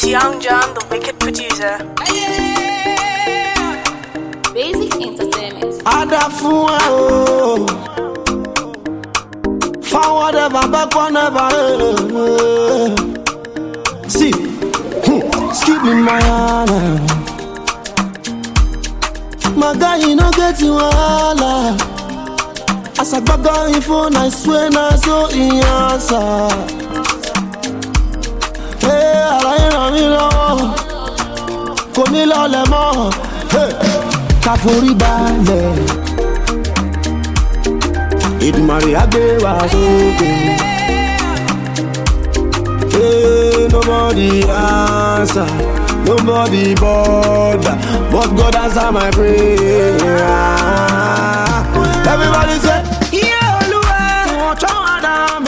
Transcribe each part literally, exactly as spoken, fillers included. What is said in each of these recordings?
Young John, the wicked producer. Basic Entertainment. Adafua oh, forward ever, backward never. See, skip me my honor. My guy, you no get you all. As I got going phone, I swear na so in answer. Hey, I like me love, come me love le mo. Hey, Kafuri bale, Idumari agbe wa soke. Hey, nobody answer, nobody bother, but God answer my prayer. Everybody say, yeah, Oluwa, watch out, Adam.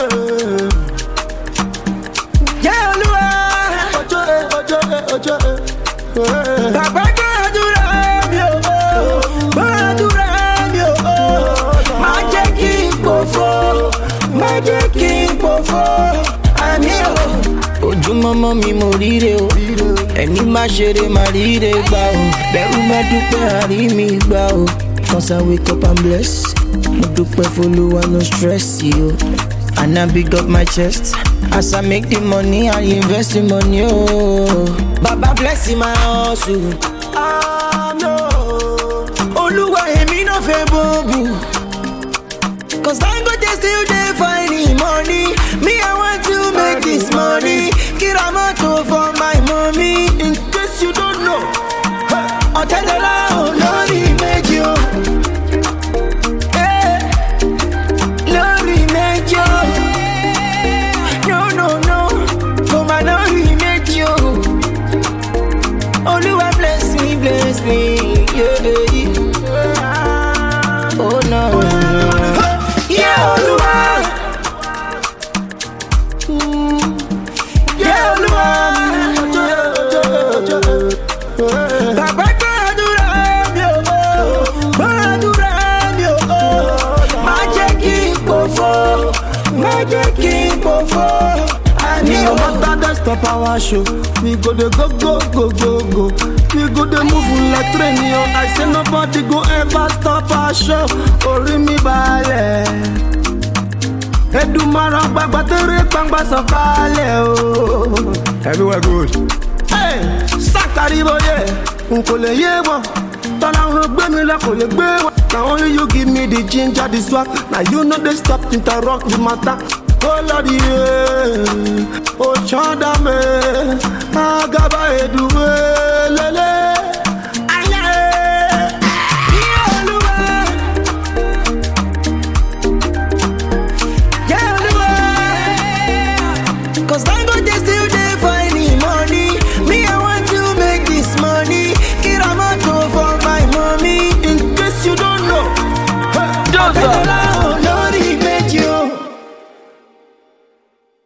Yeah, Oluwa, ojo, ojo, ojo. Baba gbàdúrà mi o, gbàdúrà mi o. Má jẹ́ kí n pòfo, má jẹ́ kí n pòfo, àmì o. Ojúmọ́mọ́ mi mo ríre o, ẹni má ṣeré má ríre gbà o. Bẹ̀rù má dúpẹ́ àrí mi gbà o. Cause I wake up and bless. Mo dúpẹ́ f'Olúwa, no stress yo. And I big up my chest. As I make the money, I invest the money oh. Baba bless my hustle. Ah no, Olúwa èmi no fẹ́ bọ́ọ̀bù. Cause I go dey still dey find the money. Me I want to make this money. Kira moto for my mommy. In case you don't know, ọ̀tẹ̀dọ̀lá olórí méjì o. Bless me, yeah, yeah. Oh no, yeah, Oluwa, yeah, Oluwa. Baba gbàdúrà mi o, gbàdúrà mi o. Má jẹ́ kí n pòfo, má jẹ́ kí n pòfo. Me no matter the stop our show. We go the go go go go go. We go the move like train yo. I say nobody go ever stop our show. Ori mi balẹ̀. Edumara gbagba tere gbangba sọ̀kalẹ̀ o. Everywhere good. Hey, Sakari boye. Nko le ye wọn. Tọ́lá gbé mi lọ kò lè gbé wọn. Now only you give me the ginger, the swag. Now you know they stop interrupt the matter. Oh Lord, yeah, oh chanda me, agaba eduwe lele, aye, yeah Oluwa, yeah Oluwa, 'cause I go